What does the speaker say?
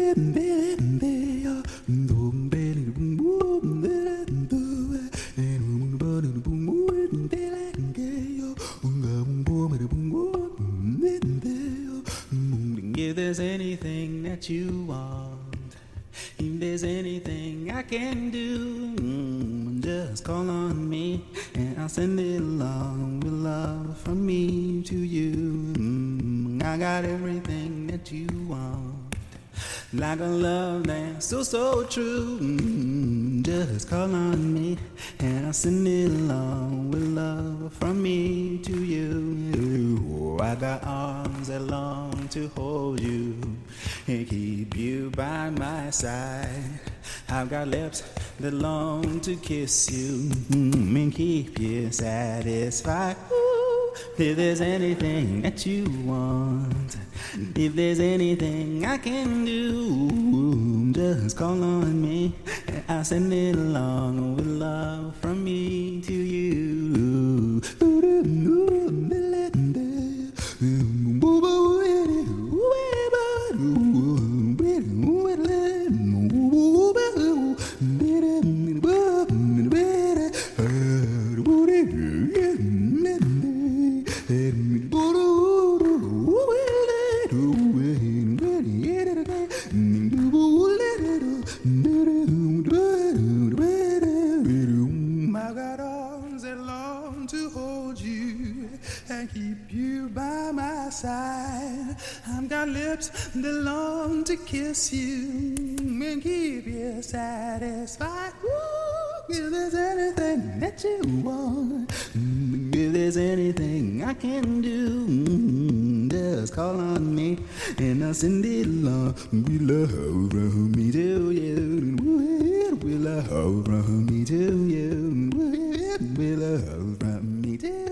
If there's anything that you want, if there's anything I can do, just call on me and I'll send it along with love from me to you. I got everything that you want, like a love that's so true. Just call on me and I'll send it along with love from me to you. I got arms that long to hold you and keep you by my side. I've got lips that long to kiss you and keep you satisfied. Ooh, if there's anything that you want, if there's anything I can do, just call on me and I'll send it along with love from me to you. I got arms that long to hold you and keep you by my side. I've got lips that long to kiss you and keep you satisfied. Ooh, if there's anything that you want, if there's anything I can do, just call on me and I'll send it along. We love from me to you. We love from me to you. We love from me to you.